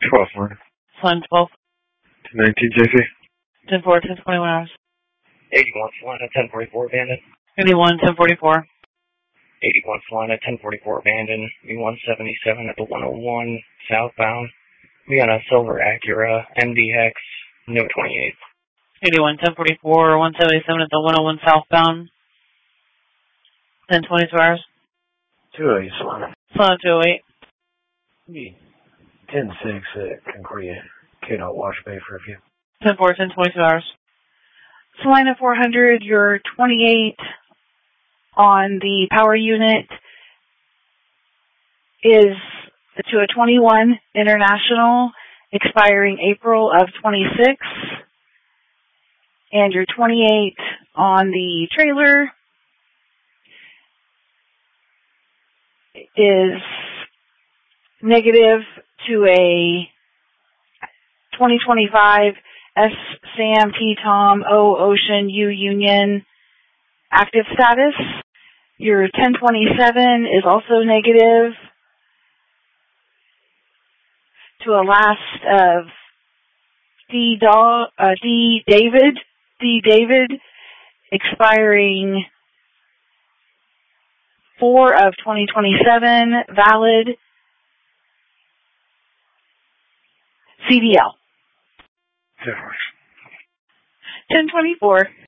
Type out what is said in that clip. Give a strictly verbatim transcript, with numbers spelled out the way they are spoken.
twelve one. Salina twelve. ten nineteen J C. ten four, ten twenty-one hours. eighty-one Salina, ten forty-four abandoned. eighty-one, ten forty-four. eighty-one Salina, ten forty-four abandoned. V one seventy-seven at the one oh one southbound. We got a silver Acura M D X, no twenty-eight. eighty-one, ten forty-four, one seventy-seven at the one oh one southbound. ten twenty-two hours. two oh eight Salina. Salina two oh eight. ten six at Concordia. K-Dot Wash Bay for a few. ten four, ten twenty-two hours. Salina four hundred, you're twenty-eight on the power unit is to a twenty-one International, expiring April of twenty-six. And you're twenty-eight on the trailer is negative to a twenty twenty-five S Sam T Tom O Ocean U Union active status. Your ten twenty-seven is also negative to a last of D Dog uh, D David D David expiring four of twenty twenty-seven, valid C D L. ten twenty-four.